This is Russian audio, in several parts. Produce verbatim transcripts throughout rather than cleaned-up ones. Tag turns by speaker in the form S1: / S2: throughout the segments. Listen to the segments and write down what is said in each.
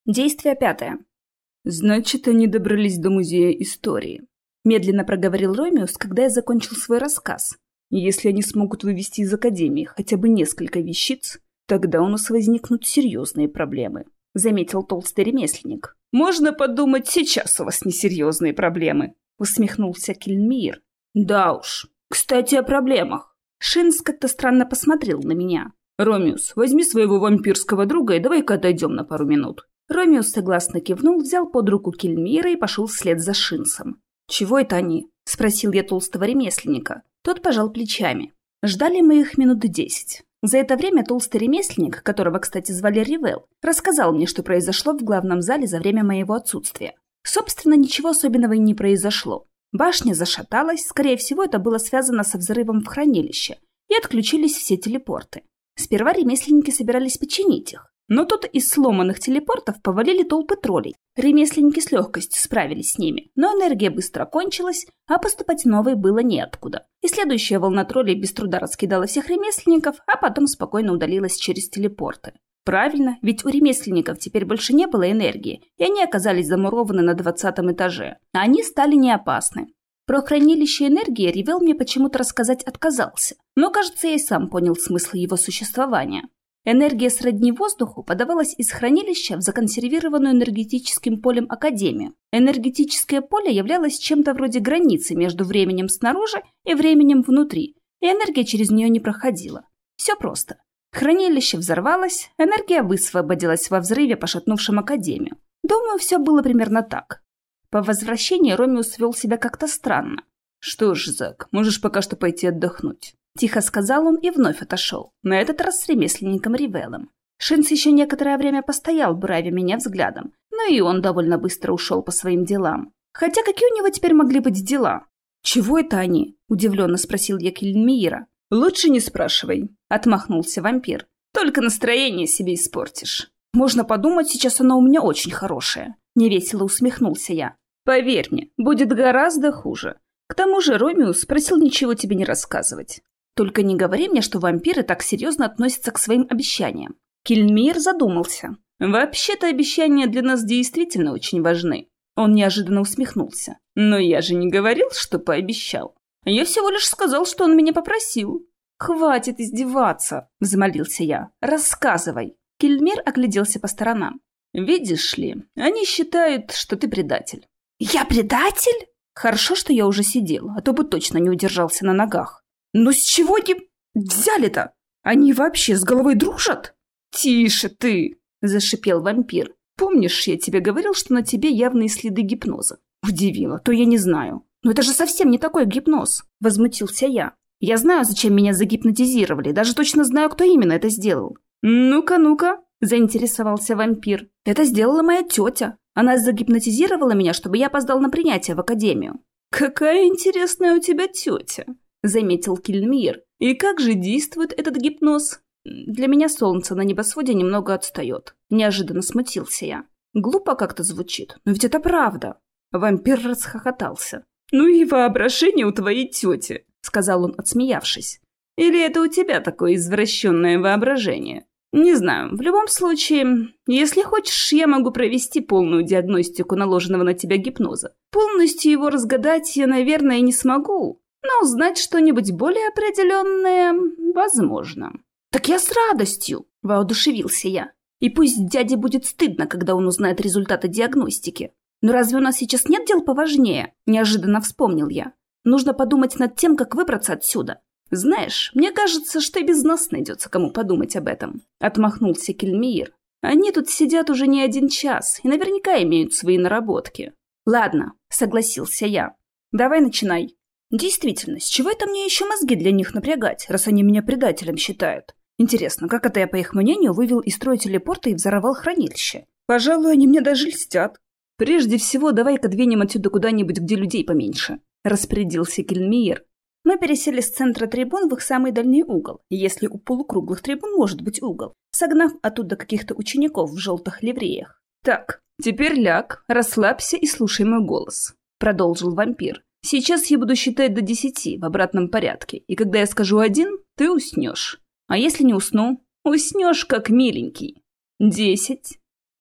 S1: Действие пятое. «Значит, они добрались до музея истории», — медленно проговорил Ромеус, когда я закончил свой рассказ. «Если они смогут вывести из Академии хотя бы несколько вещиц, тогда у нас возникнут серьезные проблемы», — заметил толстый ремесленник. «Можно подумать, сейчас у вас несерьезные проблемы», — усмехнулся Кельмир. «Да уж. Кстати, о проблемах». Шинц как-то странно посмотрел на меня. «Ромеус, возьми своего вампирского друга и давай-ка отойдем на пару минут». Ромеус согласно кивнул, взял под руку Кельмира и пошел вслед за Шинцем. «Чего это они?» – спросил я толстого ремесленника. Тот пожал плечами. Ждали мы их минут десять. За это время толстый ремесленник, которого, кстати, звали Ривел, рассказал мне, что произошло в главном зале за время моего отсутствия. Собственно, ничего особенного и не произошло. Башня зашаталась, скорее всего, это было связано со взрывом в хранилище, и отключились все телепорты. Сперва ремесленники собирались починить их. Но тут из сломанных телепортов повалили толпы троллей. Ремесленники с легкостью справились с ними, но энергия быстро кончилась, а поступать новой было неоткуда. И следующая волна троллей без труда раскидала всех ремесленников, а потом спокойно удалилась через телепорты. Правильно, ведь у ремесленников теперь больше не было энергии, и они оказались замурованы на двадцатом этаже. А они стали неопасны. Про хранилище энергии Ривел мне почему-то рассказать отказался, но, кажется, я и сам понял смысл его существования. Энергия сродни воздуху подавалась из хранилища в законсервированную энергетическим полем Академию. Энергетическое поле являлось чем-то вроде границы между временем снаружи и временем внутри, и энергия через нее не проходила. Все просто. Хранилище взорвалось, энергия высвободилась во взрыве, пошатнувшем Академию. Думаю, все было примерно так. По возвращении Ромеус вел себя как-то странно. «Что ж, Зак, можешь пока что пойти отдохнуть», — тихо сказал он и вновь отошел, на этот раз с ремесленником Ривелом. Шинц еще некоторое время постоял, буравя меня взглядом, но и он довольно быстро ушел по своим делам. Хотя какие у него теперь могли быть дела? «Чего это они?» — удивленно спросил я Кельмира. «Лучше не спрашивай», — отмахнулся вампир. «Только настроение себе испортишь». «Можно подумать, сейчас оно у меня очень хорошее», — невесело усмехнулся я. «Поверь мне, будет гораздо хуже. К тому же Ромеус просил ничего тебе не рассказывать. Только не говори мне, что вампиры так серьезно относятся к своим обещаниям». Кельмир задумался. «Вообще-то обещания для нас действительно очень важны». Он неожиданно усмехнулся. «Но я же не говорил, что пообещал. Я всего лишь сказал, что он меня попросил». «Хватит издеваться», — взмолился я. «Рассказывай». Кельмир огляделся по сторонам. «Видишь ли, они считают, что ты предатель». «Я предатель?» Хорошо, что я уже сидел, а то бы точно не удержался на ногах. «Но с чего они взяли-то? Они вообще с головой дружат?» «Тише ты!» – зашипел вампир. «Помнишь, я тебе говорил, что на тебе явные следы гипноза?» «Удивило, то я не знаю». «Но это же совсем не такой гипноз!» – возмутился я. «Я знаю, зачем меня загипнотизировали, даже точно знаю, кто именно это сделал». «Ну-ка, ну-ка!» – заинтересовался вампир. «Это сделала моя тетя. Она загипнотизировала меня, чтобы я опоздал на принятие в академию». «Какая интересная у тебя тетя!» — заметил Кельмир. «И как же действует этот гипноз?» «Для меня солнце на небосводе немного отстает». Неожиданно смутился я. Глупо как-то звучит, но ведь это правда. Вампир расхохотался. «Ну и воображение у твоей тети», — сказал он, отсмеявшись. «Или это у тебя такое извращенное воображение?» «Не знаю. В любом случае, если хочешь, я могу провести полную диагностику наложенного на тебя гипноза. Полностью его разгадать я, наверное, не смогу, но узнать что-нибудь более определенное возможно». «Так я с радостью!» – воодушевился я. «И пусть дяде будет стыдно, когда он узнает результаты диагностики. Но разве у нас сейчас нет дел поважнее?» – неожиданно вспомнил я. «Нужно подумать над тем, как выбраться отсюда». «Знаешь, мне кажется, что и без нас найдется кому подумать об этом», — отмахнулся Кельмир. «Они тут сидят уже не один час и наверняка имеют свои наработки». «Ладно», — согласился я. «Давай начинай». «Действительно, с чего это мне еще мозги для них напрягать, раз они меня предателем считают? Интересно, как это я, по их мнению, вывел из строя телепорта и взорвал хранилище? Пожалуй, они мне даже льстят». «Прежде всего, давай-ка двинем отсюда куда-нибудь, где людей поменьше», — распорядился Кельмир. Мы пересели с центра трибун в их самый дальний угол, если у полукруглых трибун может быть угол, согнав оттуда каких-то учеников в желтых ливреях. «Так, теперь ляг, расслабься и слушай мой голос», — продолжил вампир. «Сейчас я буду считать до десяти в обратном порядке, и когда я скажу один, ты уснешь. А если не усну, уснешь как миленький. Десять,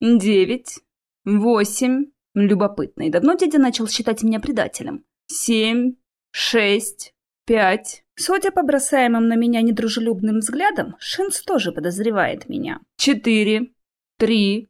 S1: девять, восемь. Любопытно, и давно дядя начал считать меня предателем? Семь, шесть, пять. Судя по бросаемым на меня недружелюбным взглядам, Шинц тоже подозревает меня. Четыре, три,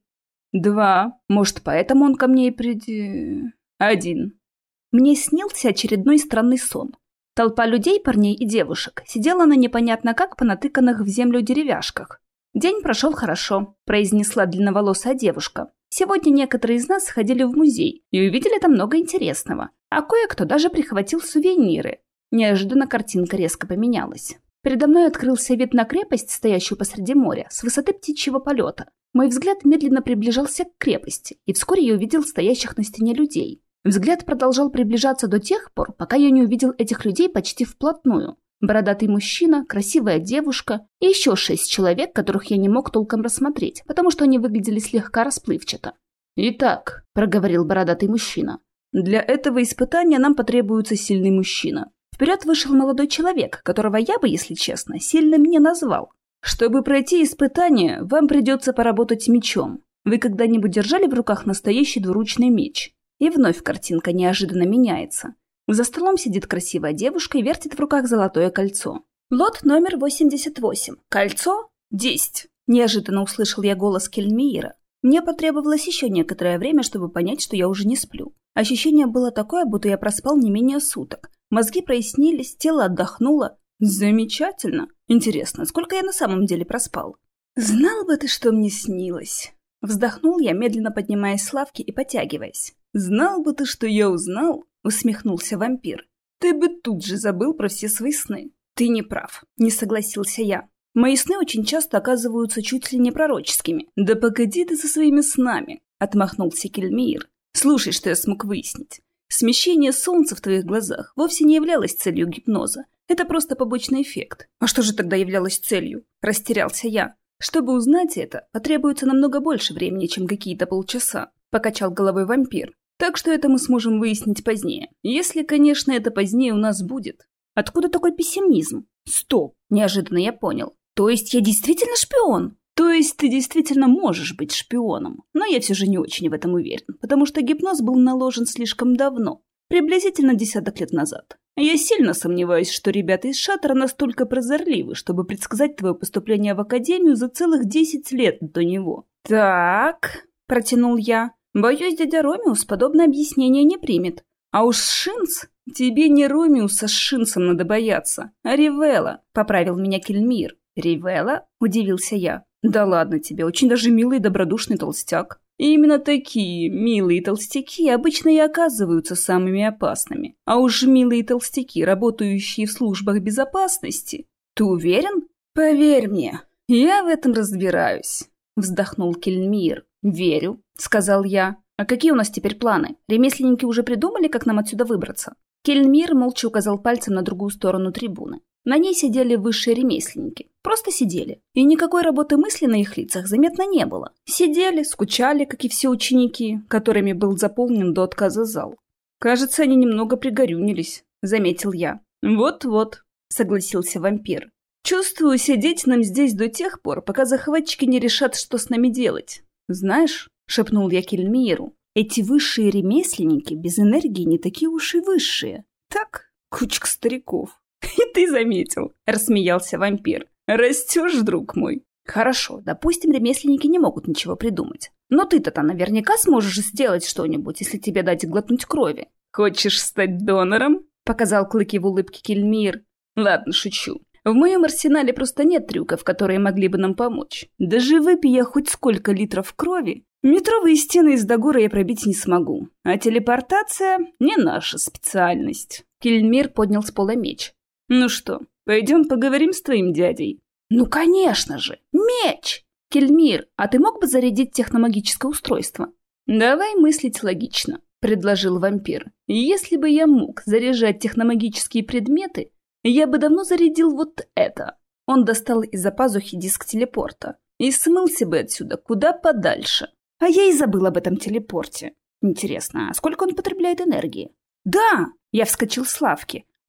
S1: два. Может, поэтому он ко мне и приди... Один. Мне снился очередной странный сон. Толпа людей, парней и девушек, сидела на непонятно как понатыканных в землю деревяшках. «День прошел хорошо», – произнесла длинноволосая девушка. «Сегодня некоторые из нас сходили в музей и увидели там много интересного, а кое-кто даже прихватил сувениры». Неожиданно картинка резко поменялась. Передо мной открылся вид на крепость, стоящую посреди моря, с высоты птичьего полета. Мой взгляд медленно приближался к крепости, и вскоре я увидел стоящих на стене людей. Взгляд продолжал приближаться до тех пор, пока я не увидел этих людей почти вплотную. Бородатый мужчина, красивая девушка и еще шесть человек, которых я не мог толком рассмотреть, потому что они выглядели слегка расплывчато. «Итак», — проговорил бородатый мужчина, — «для этого испытания нам потребуется сильный мужчина». Вперед вышел молодой человек, которого я бы, если честно, сильным не назвал. «Чтобы пройти испытание, вам придется поработать мечом. Вы когда-нибудь держали в руках настоящий двуручный меч?» И вновь картинка неожиданно меняется. За столом сидит красивая девушка и вертит в руках золотое кольцо. «Лот номер восемьдесят восемь. Кольцо? десять». Неожиданно услышал я голос Кельмиира. Мне потребовалось еще некоторое время, чтобы понять, что я уже не сплю. Ощущение было такое, будто я проспал не менее суток. Мозги прояснились, тело отдохнуло. Замечательно. Интересно, сколько я на самом деле проспал? Знал бы ты, что мне снилось. Вздохнул я, медленно поднимаясь с лавки и потягиваясь. «Знал бы ты, что я узнал», — усмехнулся вампир. «Ты бы тут же забыл про все свои сны». «Ты не прав», — не согласился я. «Мои сны очень часто оказываются чуть ли не пророческими». «Да погоди ты со своими снами», — отмахнулся Кельмиир. «Слушай, что я смог выяснить. Смещение солнца в твоих глазах вовсе не являлось целью гипноза. Это просто побочный эффект». «А что же тогда являлось целью?» — растерялся я. «Чтобы узнать это, потребуется намного больше времени, чем какие-то полчаса», — покачал головой вампир. «Так что это мы сможем выяснить позднее. Если, конечно, это позднее у нас будет». «Откуда такой пессимизм?» «Стоп!» — неожиданно я понял. «То есть я действительно шпион?» «То есть ты действительно можешь быть шпионом. Но я все же не очень в этом уверен, потому что гипноз был наложен слишком давно, приблизительно десяток лет назад. Я сильно сомневаюсь, что ребята из Шаттера настолько прозорливы, чтобы предсказать твое поступление в Академию за целых десять лет до него». «Так», — протянул я, — «боюсь, дядя Ромеус подобное объяснение не примет. А уж Шинц...» «Тебе не Ромеуса с Шинцем надо бояться, а Ривелла», — поправил меня Кельмиир. «Ривелла?» — удивился я. «Да ладно тебе, очень даже милый и добродушный толстяк». И именно такие милые толстяки обычно и оказываются самыми опасными. А уж милые толстяки, работающие в службах безопасности... Ты уверен? Поверь мне, я в этом разбираюсь», — вздохнул Кельмиир. «Верю», — сказал я. «А какие у нас теперь планы? Ремесленники уже придумали, как нам отсюда выбраться?» Кельмиир молча указал пальцем на другую сторону трибуны. На ней сидели высшие ремесленники. Просто сидели. И никакой работы мысли на их лицах заметно не было. Сидели, скучали, как и все ученики, которыми был заполнен до отказа зал. «Кажется, они немного пригорюнились», — заметил я. «Вот-вот», — согласился вампир. «Чувствую, сидеть нам здесь до тех пор, пока захватчики не решат, что с нами делать. Знаешь», — шепнул я Кельмииру, — «эти высшие ремесленники без энергии не такие уж и высшие. Так, кучка стариков». «И ты заметил», — рассмеялся вампир. «Растешь, друг мой». «Хорошо, допустим, ремесленники не могут ничего придумать. Но ты-то наверняка сможешь сделать что-нибудь, если тебе дать глотнуть крови». «Хочешь стать донором?» — показал клыки в улыбке Кельмиир. «Ладно, шучу. В моем арсенале просто нет трюков, которые могли бы нам помочь. Даже выпей я хоть сколько литров крови, метровые стены из Дагора я пробить не смогу. А телепортация — не наша специальность». Кельмиир поднял с пола меч. «Ну что, пойдем поговорим с твоим дядей?» «Ну, конечно же! Меч! Кельмиир, а ты мог бы зарядить техномагическое устройство?» «Давай мыслить логично», — предложил вампир. «Если бы я мог заряжать техномагические предметы, я бы давно зарядил вот это». Он достал из-за пазухи диск телепорта и смылся бы отсюда куда подальше. А я и забыл об этом телепорте. Интересно, а сколько он потребляет энергии? «Да!» — я вскочил с лавки.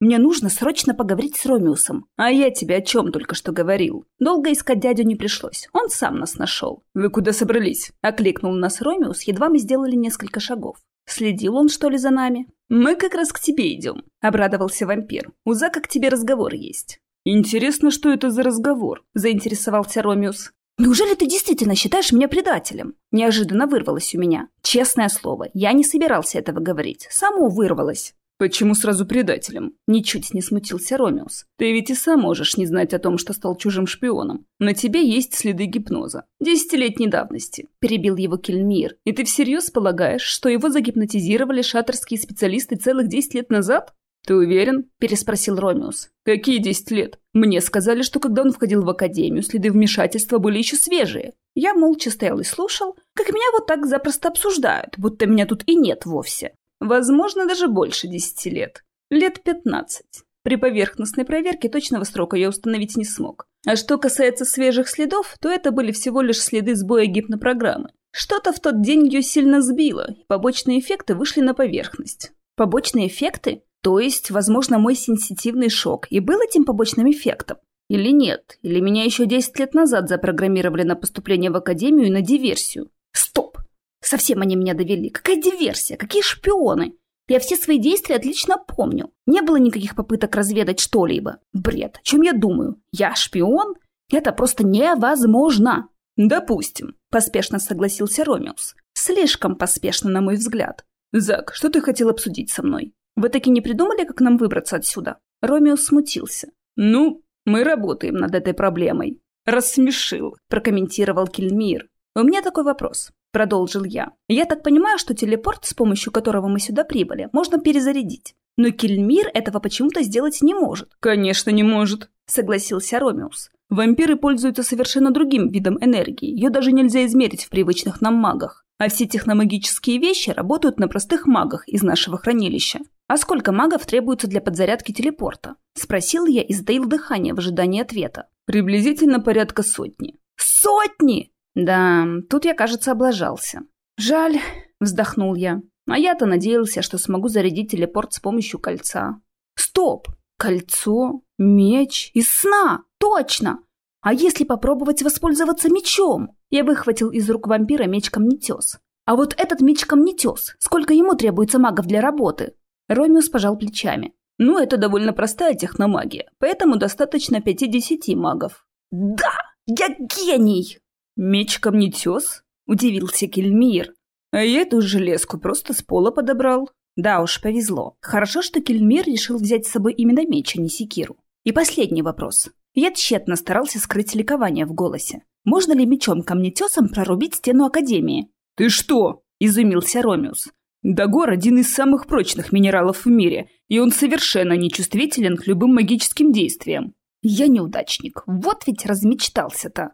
S1: Мне нужно срочно поговорить с Ромеусом. А я тебе о чем только что говорил. Долго искать дядю не пришлось. Он сам нас нашел. Вы куда собрались? Окликнул нас Ромеус, едва мы сделали несколько шагов. Следил он, что ли, за нами? Мы как раз к тебе идем, обрадовался вампир. У Зака к тебе разговор есть. Интересно, что это за разговор? Заинтересовался Ромеус. «Неужели ты действительно считаешь меня предателем?» Неожиданно вырвалось у меня. Честное слово, я не собирался этого говорить. Само вырвалось. «Почему сразу предателем?» Ничуть не смутился Ромеус. «Ты ведь и сам можешь не знать о том, что стал чужим шпионом. На тебе есть следы гипноза. Десятилетней давности», – перебил его Кельмир. «И ты всерьез полагаешь, что его загипнотизировали шаттерские специалисты целых десять лет назад?» «Ты уверен?» – переспросил Ромеус. «Какие десять лет? Мне сказали, что когда он входил в академию, следы вмешательства были еще свежие». Я молча стоял и слушал, как меня вот так запросто обсуждают, будто меня тут и нет вовсе. Возможно, даже больше десяти лет. Лет пятнадцать. При поверхностной проверке точного срока я установить не смог. А что касается свежих следов, то это были всего лишь следы сбоя гипнопрограммы. Что-то в тот день ее сильно сбило, и побочные эффекты вышли на поверхность. Побочные эффекты? То есть, возможно, мой сенситивный шок и был этим побочным эффектом? Или нет? Или меня еще десять лет назад запрограммировали на поступление в академию и на диверсию? Стоп! Совсем они меня довели. Какая диверсия? Какие шпионы? Я все свои действия отлично помню. Не было никаких попыток разведать что-либо. Бред. О чем я думаю? Я шпион? Это просто невозможно. Допустим, поспешно согласился Ромеус. Слишком поспешно, на мой взгляд. Зак, что ты хотел обсудить со мной? Вы таки не придумали, как нам выбраться отсюда? Ромеус смутился. Ну, мы работаем над этой проблемой. Рассмешил, прокомментировал Кельмир. У меня такой вопрос. Продолжил я. Я так понимаю, что телепорт, с помощью которого мы сюда прибыли, можно перезарядить. Но Кельмир этого почему-то сделать не может. Конечно, не может, согласился Ромеус. Вампиры пользуются совершенно другим видом энергии. Ее даже нельзя измерить в привычных нам магах. А все техномагические вещи работают на простых магах из нашего хранилища. А сколько магов требуется для подзарядки телепорта? Спросил я и затаил дыхание в ожидании ответа. Приблизительно порядка сотни. Сотни! Да, тут я, кажется, облажался. Жаль, вздохнул я. А я-то надеялся, что смогу зарядить телепорт с помощью кольца. Стоп! Кольцо? Меч? Из сна! Точно! А если попробовать воспользоваться мечом? Я выхватил из рук вампира меч-камнетес. А вот этот меч-камнетес, сколько ему требуется магов для работы? Ромеус пожал плечами. Ну, это довольно простая техномагия, поэтому достаточно пяти-десяти магов. Да! Я гений! «Меч-камнетес?» – удивился Кельмир. «А я эту железку просто с пола подобрал». Да уж, повезло. Хорошо, что Кельмир решил взять с собой именно меч, а не секиру. И последний вопрос. Я тщетно старался скрыть ликование в голосе. Можно ли мечом-камнетесом прорубить стену Академии? «Ты что?» – изумился Ромеус. «Дагор – один из самых прочных минералов в мире, и он совершенно нечувствителен к любым магическим действиям». Я неудачник. Вот ведь размечтался-то.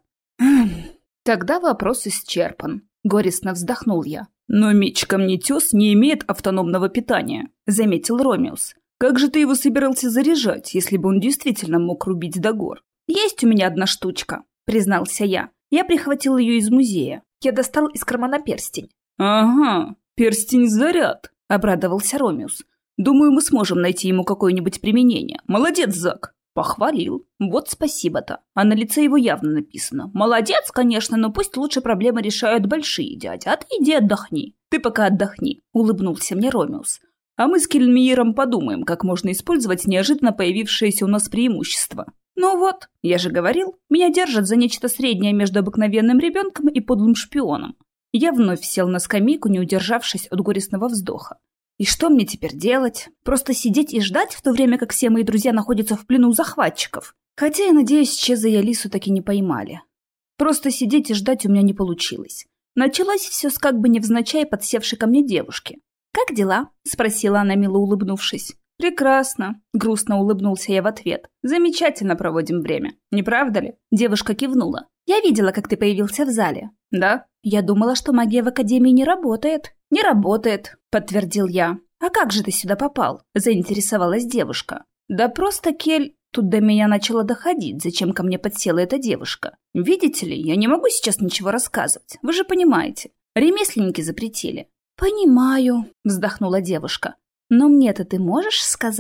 S1: Тогда вопрос исчерпан. Горестно вздохнул я. Но меч-камнетес не имеет автономного питания, заметил Ромеус. Как же ты его собирался заряжать, если бы он действительно мог рубить Дагор? Есть у меня одна штучка, признался я. Я прихватил ее из музея. Я достал из кармана перстень. Ага, перстень-заряд, обрадовался Ромеус. Думаю, мы сможем найти ему какое-нибудь применение. Молодец, Зак. Похвалил. Вот спасибо-то. А на лице его явно написано. Молодец, конечно, но пусть лучше проблемы решают большие дяди. А ты иди отдохни. Ты пока отдохни, улыбнулся мне Ромеус. А мы с Кельмиром подумаем, как можно использовать неожиданно появившееся у нас преимущество. Ну вот, я же говорил, меня держат за нечто среднее между обыкновенным ребенком и подлым шпионом. Я вновь сел на скамейку, не удержавшись от горестного вздоха. И что мне теперь делать? Просто сидеть и ждать, в то время как все мои друзья находятся в плену у захватчиков? Хотя, я надеюсь, Чеза и Алису таки не поймали. Просто сидеть и ждать у меня не получилось. Началось все с как бы невзначай подсевшей ко мне девушки. «Как дела?» – спросила она, мило улыбнувшись. «Прекрасно», – грустно улыбнулся я в ответ. «Замечательно проводим время. Не правда ли?» Девушка кивнула. «Я видела, как ты появился в зале». «Да?» «Я думала, что магия в Академии не работает». «Не работает», – подтвердил я. «А как же ты сюда попал?» – заинтересовалась девушка. «Да просто, Кель...» Тут до меня начало доходить, зачем ко мне подсела эта девушка. «Видите ли, я не могу сейчас ничего рассказывать. Вы же понимаете. Ремесленники запретили». «Понимаю», – вздохнула девушка. «Но мне-то ты можешь сказать?»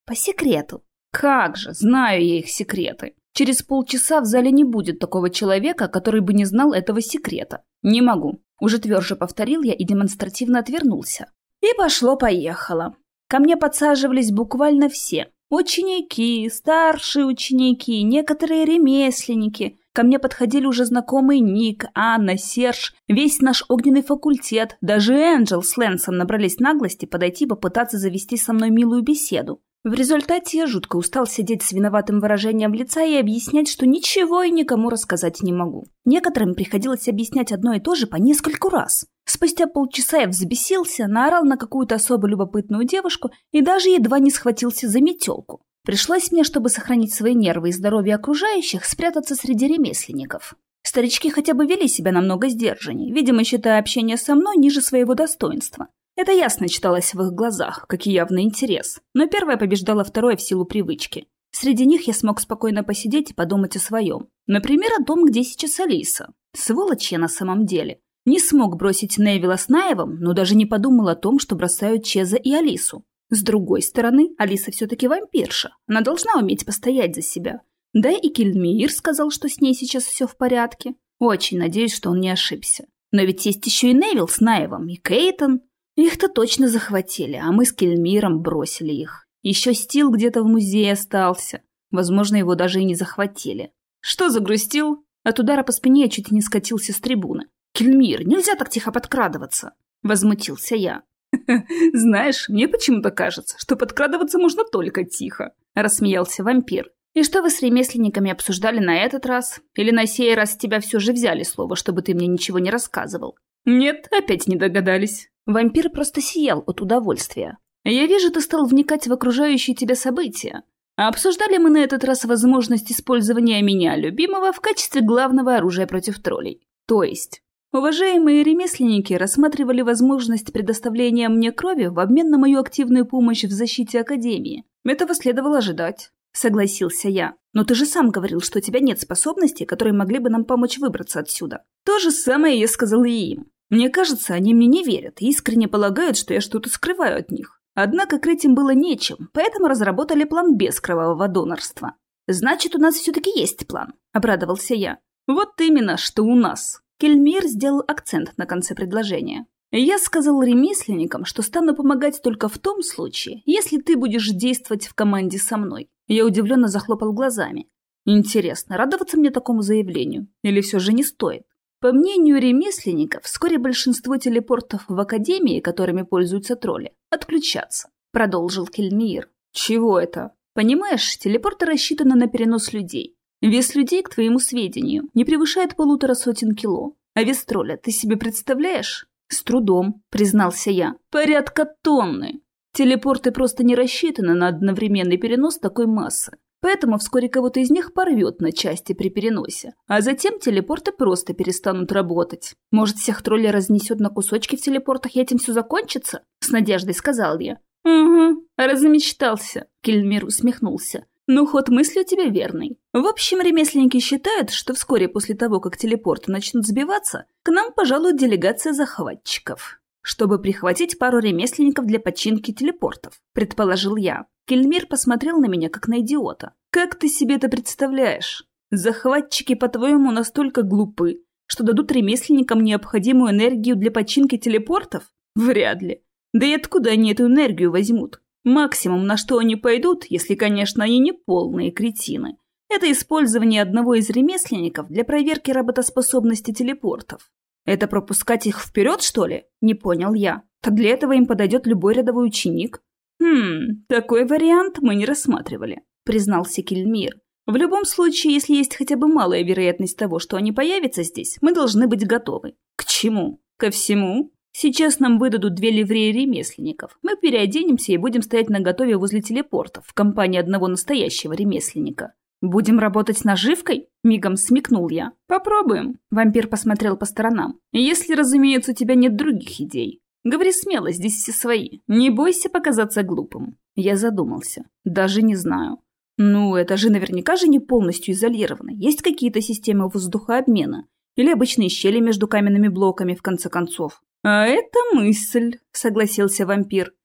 S1: По секрету. Как же, знаю я их секреты. Через полчаса в зале не будет такого человека, который бы не знал этого секрета. Не могу. Уже тверже повторил я и демонстративно отвернулся. И пошло-поехало. Ко мне подсаживались буквально все. Ученики, старшие ученики, некоторые ремесленники. Ко мне подходили уже знакомый Ник, Анна, Серж, весь наш огненный факультет. Даже Энджел с Лэнсом набрались наглости подойти попытаться завести со мной милую беседу. В результате я жутко устал сидеть с виноватым выражением лица и объяснять, что ничего и никому рассказать не могу. Некоторым приходилось объяснять одно и то же по нескольку раз. Спустя полчаса я взбесился, наорал на какую-то особо любопытную девушку и даже едва не схватился за метелку. Пришлось мне, чтобы сохранить свои нервы и здоровье окружающих, спрятаться среди ремесленников. Старички хотя бы вели себя намного сдержаннее, видимо, считая общение со мной ниже своего достоинства. Это ясно читалось в их глазах, как и явный интерес. Но первое побеждало второе в силу привычки. Среди них я смог спокойно посидеть и подумать о своем. Например, о том, где сейчас Алиса. Сволочь я на самом деле. Не смог бросить Невилла с Наевом, но даже не подумал о том, что бросаю Чеза и Алису. С другой стороны, Алиса все-таки вампирша. Она должна уметь постоять за себя. Да и Кельмир сказал, что с ней сейчас все в порядке. Очень надеюсь, что он не ошибся. Но ведь есть еще и Невилл с Наевом, и Кейтон. Их-то точно захватили, а мы с Кельмиром бросили их. Еще Стил где-то в музее остался. Возможно, его даже и не захватили. Что загрустил? От удара по спине я чуть не скатился с трибуны. «Кельмир, нельзя так тихо подкрадываться!» Возмутился я. «Знаешь, мне почему-то кажется, что подкрадываться можно только тихо», рассмеялся вампир. «И что вы с ремесленниками обсуждали на этот раз? Или на сей раз тебя все же взяли слово, чтобы ты мне ничего не рассказывал?» «Нет, опять не догадались». Вампир просто сиял от удовольствия. «Я вижу, ты стал вникать в окружающие тебя события. А обсуждали мы на этот раз возможность использования меня, любимого, в качестве главного оружия против троллей. То есть, уважаемые ремесленники рассматривали возможность предоставления мне крови в обмен на мою активную помощь в защите Академии. Этого следовало ожидать», — согласился я. «Но ты же сам говорил, что у тебя нет способностей, которые могли бы нам помочь выбраться отсюда». То же самое я сказал и им. Мне кажется, они мне не верят и искренне полагают, что я что-то скрываю от них. Однако крыть им было нечем, поэтому разработали план без кровавого донорства. «Значит, у нас все-таки есть план», — обрадовался я. «Вот именно, что у нас». Кельмир сделал акцент на конце предложения. «Я сказал ремесленникам, что стану помогать только в том случае, если ты будешь действовать в команде со мной». Я удивленно захлопал глазами. Интересно, радоваться мне такому заявлению? Или все же не стоит? По мнению ремесленников, вскоре большинство телепортов в Академии, которыми пользуются тролли, отключатся, продолжил Кельмир. Чего это? Понимаешь, телепорты рассчитаны на перенос людей. Вес людей, к твоему сведению, не превышает полутора сотен кило. А вес тролля ты себе представляешь? С трудом, признался я. Порядка тонны. Телепорты просто не рассчитаны на одновременный перенос такой массы. Поэтому вскоре кого-то из них порвет на части при переносе. А затем телепорты просто перестанут работать. Может, всех троллей разнесет на кусочки в телепортах, и этим все закончится? С надеждой сказал я. Угу, размечтался. Кельмир усмехнулся. Ну, ход мысли у тебя верный. В общем, ремесленники считают, что вскоре после того, как телепорты начнут сбиваться, к нам пожалует делегация захватчиков. Чтобы прихватить пару ремесленников для починки телепортов, предположил я. Кельмир посмотрел на меня, как на идиота. «Как ты себе это представляешь? Захватчики, по-твоему, настолько глупы, что дадут ремесленникам необходимую энергию для починки телепортов? Вряд ли. Да и откуда они эту энергию возьмут? Максимум, на что они пойдут, если, конечно, они не полные кретины, это использование одного из ремесленников для проверки работоспособности телепортов. Это пропускать их вперед, что ли? Не понял я. Так для этого им подойдет любой рядовой ученик». «Хм, такой вариант мы не рассматривали», — признался Кельмир. «В любом случае, если есть хотя бы малая вероятность того, что они появятся здесь, мы должны быть готовы». «К чему? Ко всему? Сейчас нам выдадут две ливреи ремесленников. Мы переоденемся и будем стоять наготове возле телепортов в компании одного настоящего ремесленника». «Будем работать наживкой?» — мигом смекнул я. «Попробуем». Вампир посмотрел по сторонам. «Если, разумеется, у тебя нет других идей. Говори смело, здесь все свои. Не бойся показаться глупым». Я задумался. Даже не знаю. Ну, это же наверняка же не полностью изолировано. Есть какие-то системы воздухообмена. Или обычные щели между каменными блоками, в конце концов. «А это мысль», — согласился вампир.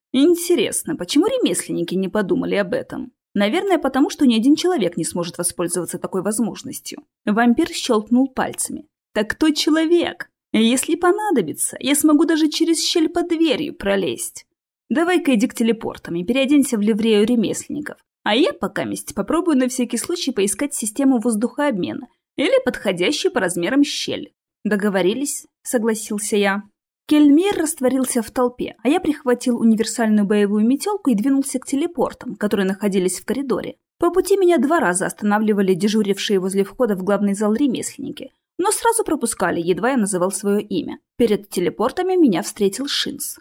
S1: Интересно, почему ремесленники не подумали об этом? Наверное, потому что ни один человек не сможет воспользоваться такой возможностью. Вампир щелкнул пальцами. Так кто человек? Если понадобится, я смогу даже через щель под дверью пролезть. Давай-ка иди к телепортам и переоденься в ливрею ремесленников. А я пока месть попробую на всякий случай поискать систему воздухообмена или подходящую по размерам щель. Договорились, согласился я. Кельмир растворился в толпе, а я прихватил универсальную боевую метелку и двинулся к телепортам, которые находились в коридоре. По пути меня два раза останавливали дежурившие возле входа в главный зал ремесленники, но сразу пропускали, едва я называл свое имя. Перед телепортами меня встретил Шинс.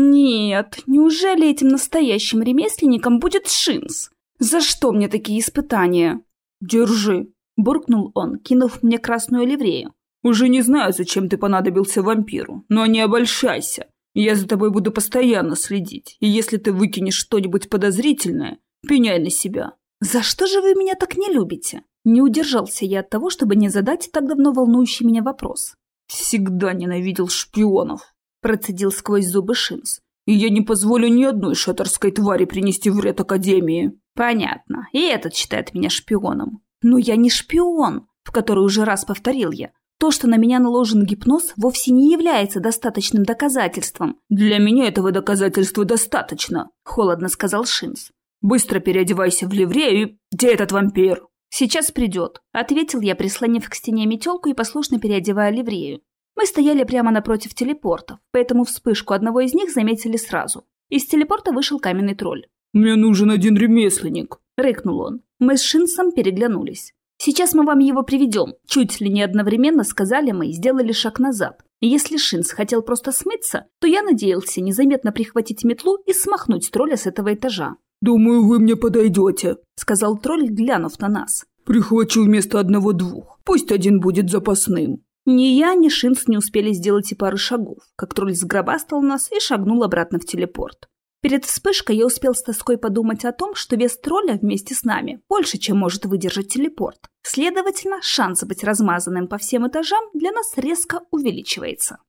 S1: Нет, неужели этим настоящим ремесленником будет Шинс? За что мне такие испытания? Держи, буркнул он, кинув мне красную ливрею. Уже не знаю, зачем ты понадобился вампиру, но не обольщайся. Я за тобой буду постоянно следить, и если ты выкинешь что-нибудь подозрительное, пеняй на себя. За что же вы меня так не любите? Не удержался я от того, чтобы не задать так давно волнующий меня вопрос. Всегда ненавидел шпионов, процедил сквозь зубы Шинс. И я не позволю ни одной шаттерской твари принести вред Академии. Понятно, и этот считает меня шпионом. Но я не шпион, в который уже раз повторил я. То, что на меня наложен гипноз, вовсе не является достаточным доказательством. «Для меня этого доказательства достаточно», – холодно сказал Шинс. «Быстро переодевайся в ливрею и... Где этот вампир?» «Сейчас придет», – ответил я, прислонив к стене метелку и послушно переодевая ливрею. Мы стояли прямо напротив телепортов, поэтому вспышку одного из них заметили сразу. Из телепорта вышел каменный тролль.
S2: «Мне нужен один ремесленник», –
S1: рыкнул он. Мы с Шинсом переглянулись. «Сейчас мы вам его приведем», – чуть ли не одновременно сказали мы и сделали шаг назад. И если Шинс хотел просто смыться, то я надеялся незаметно прихватить метлу и смахнуть тролля с этого этажа.
S2: «Думаю, вы мне подойдете»,
S1: – сказал тролль, глянув на нас.
S2: «Прихвачу вместо одного-двух. Пусть один будет запасным».
S1: Ни я, ни Шинс не успели сделать и пары шагов, как тролль сгробастал нас и шагнул обратно в телепорт. Перед вспышкой я успел с тоской подумать о том, что вес тролля вместе с нами больше, чем может выдержать телепорт. Следовательно, шанс быть размазанным по всем этажам для нас резко увеличивается.